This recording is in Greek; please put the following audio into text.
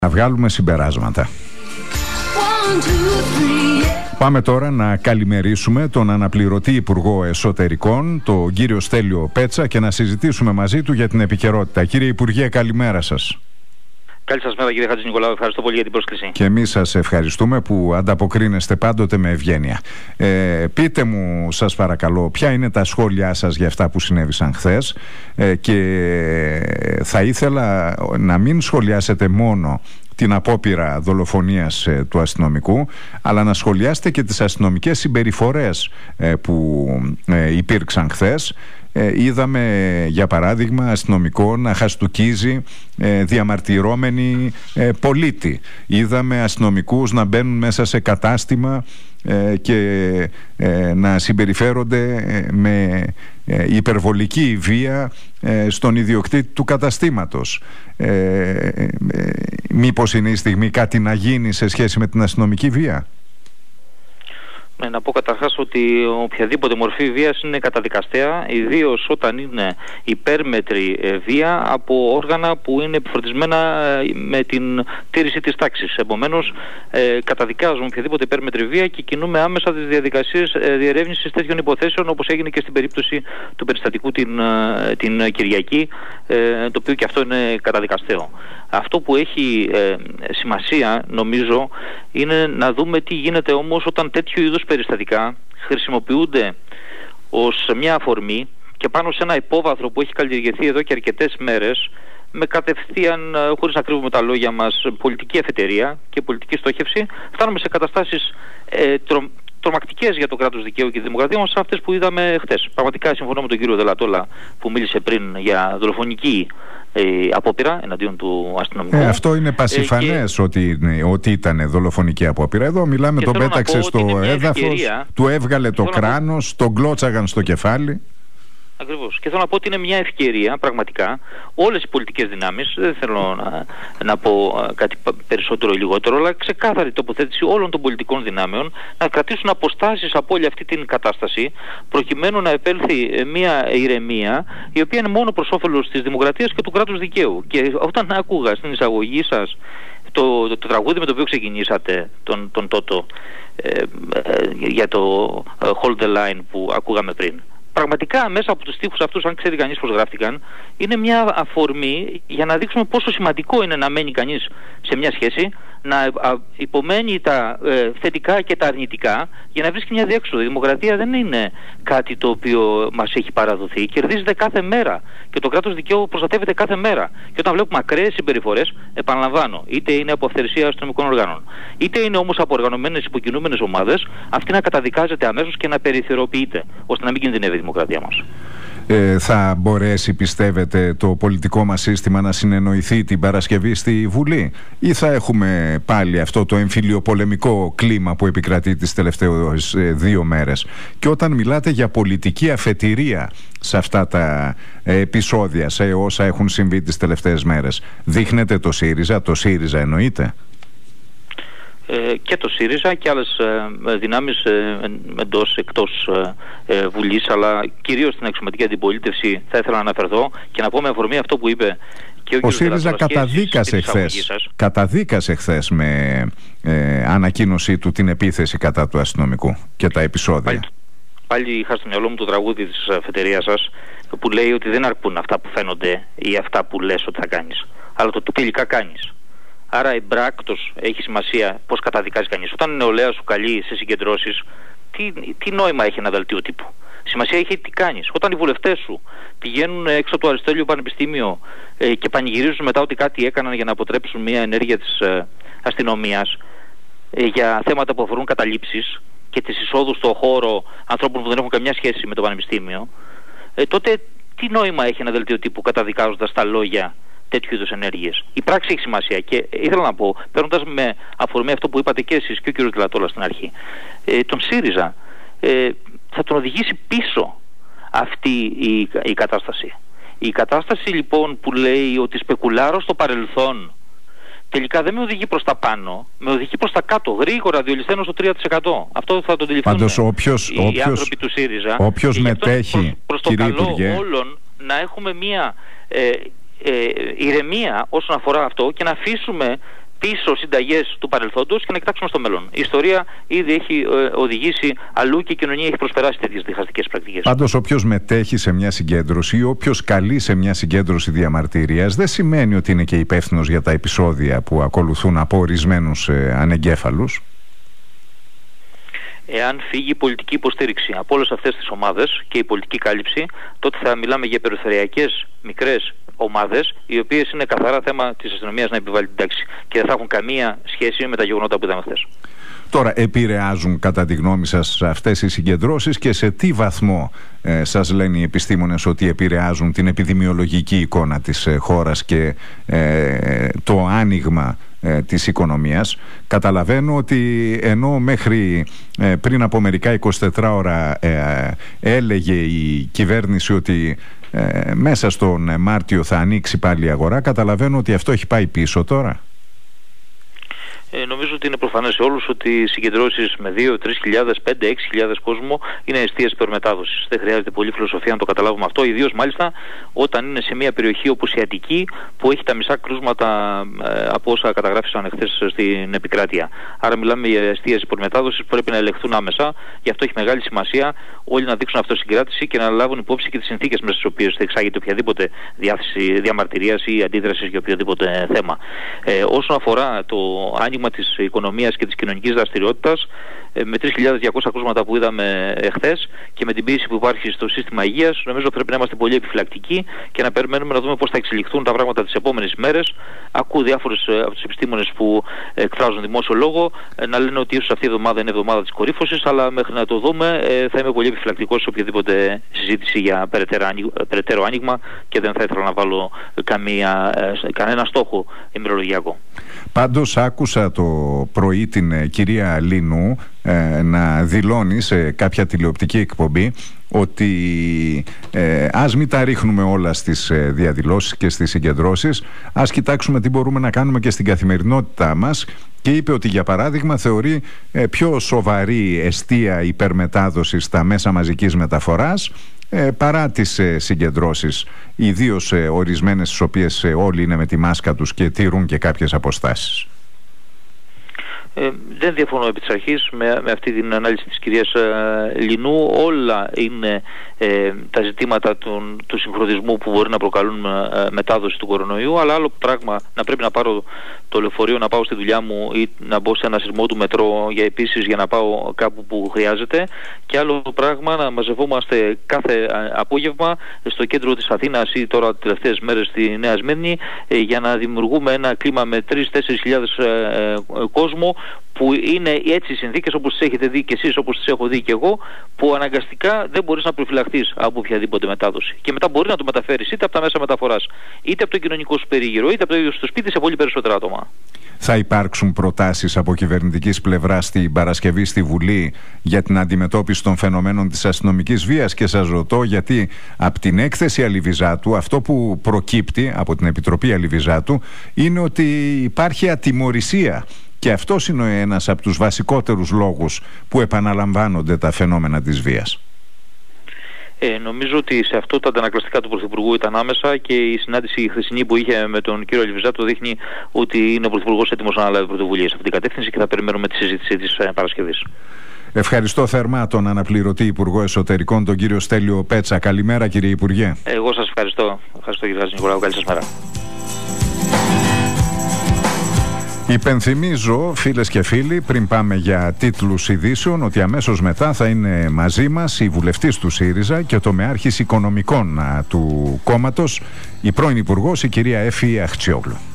Να βγάλουμε συμπεράσματα. Πάμε τώρα να καλημερίσουμε τον αναπληρωτή Υπουργό Εσωτερικών, τον κύριο Στέλιο Πέτσα, και να συζητήσουμε μαζί του για την επικαιρότητα. Κύριε Υπουργέ, καλημέρα σας. Καλή σας μέρα, κύριε Χατζηνικολάου. Ευχαριστώ πολύ για την πρόσκληση. Και εμείς σας ευχαριστούμε που ανταποκρίνεστε πάντοτε με ευγένεια. Πείτε μου, σας παρακαλώ, ποια είναι τα σχόλιά σας για αυτά που συνέβησαν χθες, και θα ήθελα να μην σχολιάσετε μόνο την απόπειρα δολοφονίας του αστυνομικού, αλλά να σχολιάσετε και τις αστυνομικές συμπεριφορές που υπήρξαν χθες. Είδαμε, για παράδειγμα, αστυνομικό να χαστουκίζει διαμαρτυρώμενη πολίτη. Είδαμε αστυνομικούς να μπαίνουν μέσα σε κατάστημα και να συμπεριφέρονται με υπερβολική βία στον ιδιοκτήτη του καταστήματος. Μήπως είναι η στιγμή κάτι να γίνει σε σχέση με την αστυνομική βία? Να πω καταρχάς ότι οποιαδήποτε μορφή βίας είναι καταδικαστέα, ιδίως όταν είναι υπέρμετρη βία από όργανα που είναι επιφορτισμένα με την τήρηση της τάξης. Επομένως, καταδικάζουμε οποιαδήποτε υπέρμετρη βία και κινούμε άμεσα τις διαδικασίες διερεύνησης τέτοιων υποθέσεων, όπως έγινε και στην περίπτωση του περιστατικού την Κυριακή, το οποίο και αυτό είναι καταδικαστέο. Αυτό που έχει σημασία, νομίζω, είναι να δούμε τι γίνεται όμως όταν τέτοιου είδους περιστατικά χρησιμοποιούνται ως μια αφορμή και πάνω σε ένα υπόβαθρο που έχει καλλιεργηθεί εδώ και αρκετές μέρες, με κατευθείαν, χωρίς να κρύβουμε τα λόγια μας, πολιτική αφετηρία και πολιτική στόχευση, φτάνουμε σε καταστάσεις τρομακτικές για το κράτος δικαίου και τη δημοκρατία μας, αυτές που είδαμε χθες. Πραγματικά συμφωνώ με τον κύριο Δελατόλα που μίλησε πριν για δολοφονική απόπειρα εναντίον του αστυνομικού. Αυτό είναι πασιφανές ότι ήταν δολοφονική απόπειρα. Εδώ μιλάμε, τον πέταξε στο έδαφος, του έβγαλε το κράνος, τον κλώτσαγαν στο κεφάλι. Ακριβώς. Και θέλω να πω ότι είναι μια ευκαιρία, πραγματικά, όλες οι πολιτικές δυνάμεις, δεν θέλω να πω κάτι περισσότερο ή λιγότερο, αλλά ξεκάθαρη τοποθέτηση όλων των πολιτικών δυνάμεων να κρατήσουν αποστάσεις από όλη αυτή την κατάσταση, προκειμένου να επέλθει μια ηρεμία, η οποία είναι μόνο προς όφελος της δημοκρατίας και του κράτους δικαίου. Και όταν άκουγα στην εισαγωγή σας το τραγούδι με το οποίο ξεκινήσατε, τον Τότο, για το Hold the Line που ακούγαμε πριν, πραγματικά μέσα από τους στίχους αυτούς, αν ξέρει κανείς πώς γράφτηκαν, είναι μια αφορμή για να δείξουμε πόσο σημαντικό είναι να μένει κανείς σε μια σχέση, να υπομένει τα θετικά και τα αρνητικά για να βρίσκει μια διέξοδο. Η δημοκρατία δεν είναι κάτι το οποίο μας έχει παραδοθεί. Κερδίζεται κάθε μέρα και το κράτος δικαίου προστατεύεται κάθε μέρα. Και όταν βλέπουμε ακραίες συμπεριφορές, επαναλαμβάνω, είτε είναι από αυθαιρεσία αστυνομικών οργάνων, είτε είναι όμως από οργανωμένες υποκινούμενες ομάδες, αυτή να καταδικάζεται αμέσως και να περιθωριοποιείται, ώστε να μην κινδυνεύει η δημοκρατία μας. Θα μπορέσει, πιστεύετε, το πολιτικό μας σύστημα να συνεννοηθεί την Παρασκευή στη Βουλή, ή θα έχουμε πάλι αυτό το εμφυλιοπολεμικό κλίμα που επικρατεί τις τελευταίες 2 μέρες? Και όταν μιλάτε για πολιτική αφετηρία σε αυτά τα επεισόδια, σε όσα έχουν συμβεί τις τελευταίες μέρες, δείχνετε το ΣΥΡΙΖΑ εννοείται? Και το ΣΥΡΙΖΑ και άλλες δυνάμεις εντός εκτός Βουλής, αλλά κυρίως στην αξιωματική αντιπολίτευση θα ήθελα να αναφερθώ και να πω με αφορμή αυτό που είπε και ο ΣΥΡΙΖΑ καταδίκασε χθες με ανακοίνωσή του την επίθεση κατά του αστυνομικού και τα επεισόδια. Πάλι είχα στο μυαλό μου το τραγούδι της αφετηρίας σας που λέει ότι δεν αρκούν αυτά που φαίνονται ή αυτά που λες ότι θα κάνεις, αλλά το τι τελικά κάνεις. Άρα εμπράκτος έχει σημασία πώς καταδικάζει κανείς. Όταν η νεολαία σου καλεί σε συγκεντρώσεις, τι νόημα έχει ένα δελτίο τύπου? Σημασία έχει τι κάνεις. Όταν οι βουλευτές σου πηγαίνουν έξω του Αριστοτέλειου Πανεπιστήμιο και πανηγυρίζουν μετά ότι κάτι έκαναν για να αποτρέψουν μια ενέργεια της αστυνομίας για θέματα που αφορούν καταλήψεις και τις εισόδους στο χώρο ανθρώπων που δεν έχουν καμιά σχέση με το πανεπιστήμιο, τότε τι νόημα έχει ένα δελτίο τύπου καταδικάζοντας τα λόγια τέτοιου είδους ενέργειες? Η πράξη έχει σημασία και ήθελα να πω, παίρνοντας με αφορμή αυτό που είπατε και εσείς και ο κ. Δηλατόλα στην αρχή, τον ΣΥΡΙΖΑ θα τον οδηγήσει πίσω αυτή η κατάσταση. Η κατάσταση λοιπόν που λέει ότι σπεκουλάρω στο παρελθόν τελικά δεν με οδηγεί προς τα πάνω, με οδηγεί προς τα κάτω, γρήγορα διολυσθένω στο 3%. Αυτό θα το αντιληφθούν οι άνθρωποι του ΣΥΡΙΖΑ. Όποιος μετέχει, προς το καλό όλων, να έχουμε μία ηρεμία όσον αφορά αυτό και να αφήσουμε πίσω συνταγές του παρελθόντος και να κοιτάξουμε στο μέλλον. Η ιστορία ήδη έχει οδηγήσει αλλού και η κοινωνία έχει προσπεράσει τέτοιες διχαστικές πρακτικές. Πάντως, όποιος μετέχει σε μια συγκέντρωση ή όποιος καλεί σε μια συγκέντρωση διαμαρτυρίας, δεν σημαίνει ότι είναι και υπεύθυνος για τα επεισόδια που ακολουθούν από ορισμένους ανεγκέφαλους. Εάν φύγει η πολιτική υποστήριξη από όλες αυτές τις ομάδες και η πολιτική κάλυψη, τότε θα μιλάμε για περιφερειακές μικρές ομάδες, οι οποίες είναι καθαρά θέμα της αστυνομίας να επιβάλλει την τάξη και δεν θα έχουν καμία σχέση με τα γεγονότα που είδαμε χθες. Τώρα, επηρεάζουν κατά τη γνώμη σας αυτές οι συγκεντρώσεις και σε τι βαθμό σας λένε οι επιστήμονες ότι επηρεάζουν την επιδημιολογική εικόνα της χώρας και το άνοιγμα της οικονομίας? Καταλαβαίνω ότι ενώ μέχρι πριν από μερικά 24 ώρα έλεγε η κυβέρνηση ότι μέσα στον Μάρτιο θα ανοίξει πάλι η αγορά, καταλαβαίνω ότι αυτό έχει πάει πίσω τώρα. Νομίζω ότι είναι προφανές σε όλους ότι οι συγκεντρώσεις με 2, 3.000, 5, 6.000 κόσμο είναι εστίες υπερμετάδοσης. Δεν χρειάζεται πολύ φιλοσοφία να το καταλάβουμε αυτό, ιδίως μάλιστα όταν είναι σε μια περιοχή όπως η Αττική, που έχει τα μισά κρούσματα από όσα καταγράφησαν χθες στην επικράτεια. Άρα μιλάμε για εστίες υπερμετάδοσης που πρέπει να ελεγχθούν άμεσα. Γι' αυτό έχει μεγάλη σημασία όλοι να δείξουν αυτοσυγκράτηση και να λάβουν υπόψη και τις συνθήκες μέσα στις οποίες θα εξάγεται οποιαδήποτε διάθεση διαμαρτυρίας ή αντίδρασης για οποιοδήποτε θέμα. Όσον αφορά το άνοιγμα της οικονομίας και της κοινωνικής δραστηριότητας, με 3.200 κρούσματα που είδαμε χθες και με την πίεση που υπάρχει στο σύστημα υγείας, νομίζω πρέπει να είμαστε πολύ επιφυλακτικοί και να περιμένουμε να δούμε πώς θα εξελιχθούν τα πράγματα τις επόμενες ημέρες. Ακούω διάφορους από τους επιστήμονες που εκφράζουν δημόσιο λόγο να λένε ότι ίσως αυτή η εβδομάδα είναι εβδομάδα της κορύφωσης, αλλά μέχρι να το δούμε θα είμαι πολύ επιφυλακτικός σε οποιαδήποτε συζήτηση για περαιτέρω άνοιγμα και δεν θα ήθελα να βάλω κανένα στόχο ημερολογιακό. Πάντως άκουσα το πρωί την κυρία Λινού να δηλώνει σε κάποια τηλεοπτική εκπομπή ότι ας μην τα ρίχνουμε όλα στις διαδηλώσεις και στις συγκεντρώσεις, ας κοιτάξουμε τι μπορούμε να κάνουμε και στην καθημερινότητά μας, και είπε ότι για παράδειγμα θεωρεί πιο σοβαρή εστία υπερμετάδοσης στα μέσα μαζικής μεταφοράς παρά τις συγκεντρώσεις, ιδίως ορισμένες στις οποίες όλοι είναι με τη μάσκα τους και τηρούν και κάποιες αποστάσεις. Δεν διαφωνώ επί της αρχής με αυτή την ανάλυση της κυρίας Λινού. Όλα είναι τα ζητήματα του συγχρονισμού που μπορεί να προκαλούν μετάδοση του κορονοϊού, αλλά άλλο πράγμα να πρέπει να πάρω το λεωφορείο να πάω στη δουλειά μου ή να μπω σε ένα σειρμό του μετρό επίσης για να πάω κάπου που χρειάζεται, και άλλο πράγμα να μαζευόμαστε κάθε απόγευμα στο κέντρο της Αθήνας ή τώρα τελευταίες μέρες στη Νέα Σμύρνη για να δημιουργούμε ένα κλίμα με 3-4 χιλιάδες κόσμο, που είναι έτσι οι συνθήκες όπως τις έχετε δει και εσείς, όπως τις έχω δει και εγώ, που αναγκαστικά δεν μπορείς να προφυλαχθείς από οποιαδήποτε μετάδοση. Και μετά μπορεί να το μεταφέρεις είτε από τα μέσα μεταφοράς, είτε από το κοινωνικό σου περίγυρο, είτε από το ίδιο στο σπίτι σε πολύ περισσότερα άτομα. Θα υπάρξουν προτάσεις από κυβερνητικής πλευράς την Παρασκευή στη Βουλή για την αντιμετώπιση των φαινομένων της αστυνομικής βίας? Και σας ρωτώ γιατί από την έκθεση Αλιβιζάτου αυτό που προκύπτει από την Επιτροπή Αλιβιζάτου είναι ότι υπάρχει ατιμωρησία. Και αυτός είναι ένας από τους βασικότερους λόγους που επαναλαμβάνονται τα φαινόμενα της βίας. Νομίζω ότι σε αυτό τα αντανακλαστικά του Πρωθυπουργού ήταν άμεσα, και η συνάντηση χθεσινή που είχε με τον κύριο Αλιβιζάτου δείχνει ότι είναι ο Πρωθυπουργός έτοιμος να αναλάβει πρωτοβουλίες σε αυτήν την κατεύθυνση και θα περιμένουμε τη συζήτηση της Παρασκευής. Ευχαριστώ θερμά τον αναπληρωτή Υπουργό Εσωτερικών, τον κύριο Στέλιο Πέτσα. Καλημέρα, κύριε Υπουργέ. Εγώ σας ευχαριστώ. Ευχαριστώ, κύριε Χατζηνικολάου. Καλή σας μέρα. Υπενθυμίζω, φίλες και φίλοι, πριν πάμε για τίτλους ειδήσεων, ότι αμέσως μετά θα είναι μαζί μας η βουλευτής του ΣΥΡΙΖΑ και τομεάρχης οικονομικών του κόμματος, η πρώην Υπουργός, η κυρία Εφη Αχτσιόγλου.